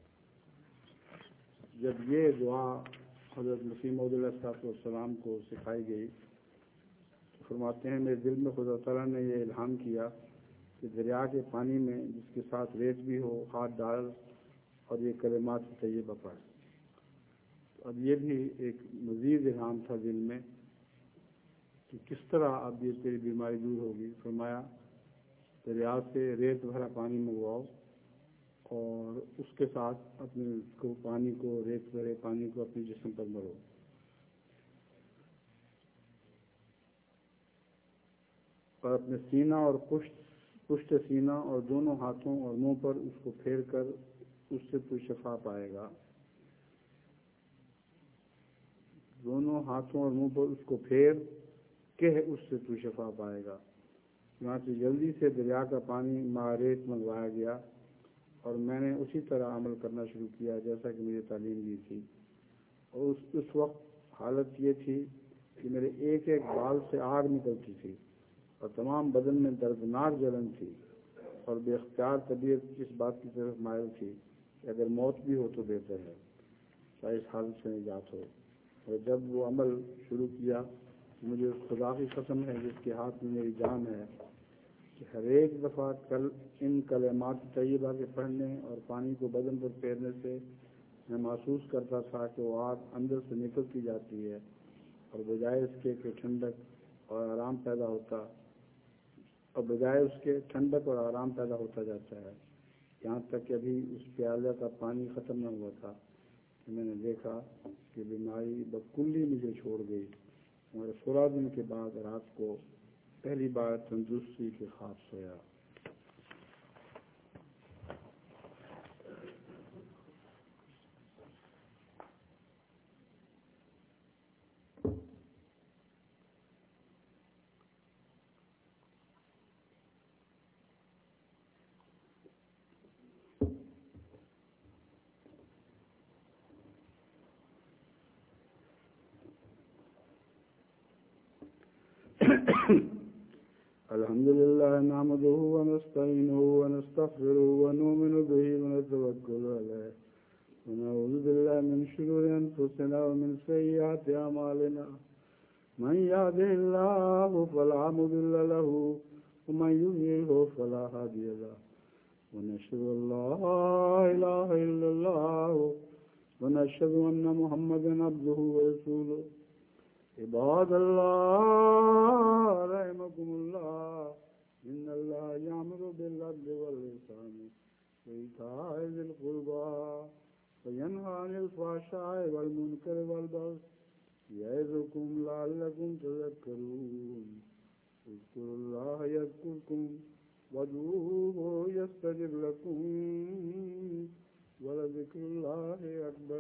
جب یہ دعا حضرت مسیح موعود علیہ السلام کو سکھائی گئی تو فرماتے ہیں میرے دل میں خدا تعالیٰ نے یہ الہام کیا کہ دریا کے پانی میں جس کے ساتھ ریت بھی ہو ہاتھ ڈال اور یہ کلمات طیبہ پڑھ. اب یہ بھی ایک مزید الہام تھا دل میں کہ کس طرح اب یہ تیری بیماری دور ہوگی. فرمایا دریا سے ریت بھرا پانی منگواؤ اور اس کے ساتھ اپنے کو پانی کو ریت بھرے پانی کو اپنے جسم پر مرو. اور اپنے سینہ اور پشت پشت سینہ اور دونوں ہاتھوں اور منہ پر اس کو پھیر کر اس سے تو شفا پائے گا. دونوں ہاتھوں اور منہ پر اس کو پھیر کہ اس سے تو شفا پائے گا. یہاں سے جلدی سے دریا کا پانی ماریت منگوایا گیا اور میں نے اسی طرح عمل کرنا شروع کیا جیسا کہ مجھے تعلیم دی تھی. اور اس اس وقت حالت یہ تھی کہ میرے ایک ایک بال سے آگ نکلتی تھی اور تمام بدن میں دردناک جلن تھی اور بے اختیار طبیعت اس بات کی طرف مائل تھی کہ اگر موت بھی ہو تو بہتر ہے، چاہے اس حالت سے نجات ہو. اور جب وہ عمل شروع کیا تو مجھے اس خدا کی قسم ہے جس کے ہاتھ میں میری جان ہے کہ ہر ایک دفعہ کل ان کلمات طیبہ کے پڑھنے اور پانی کو بدن پر پھیرنے سے میں محسوس کرتا تھا کہ وہ آگ اندر سے نکلتی جاتی ہے اور بجائے اس کے کہ ٹھنڈک اور آرام پیدا ہوتا اور بجائے اس کے ٹھنڈک اور آرام پیدا ہوتا جاتا ہے، یہاں تک کہ ابھی اس پیالے کا پانی ختم نہ ہوا تھا کہ میں نے دیکھا کہ بیماری بکلی مجھے چھوڑ گئی. اور سولہ دن کے بعد رات کو پہلی بار تندرستی کے خواب سویا. الحمد لله نحمده ونستعينه ونستغفره ونؤمن به ونتوكل عليه ونعوذ بالله من شرور أنفسنا ومن سيئات أعمالنا من يهده الله فلا مضل له ومن يضلل فلا هادي له ونشهد أن لا إله إلا الله ونشهد أن محمدا عبده ورسوله. عباد الله رحمكم الله إن الله يأمر بالعدل والإحسان وإيتاء ذي القربى وينهى عن الفحشاء والمنكر والبغي يعظكم لعلكم تذكرون. اذكروا الله يذكركم وادعوه يستجب لكم ولذكر الله أكبر.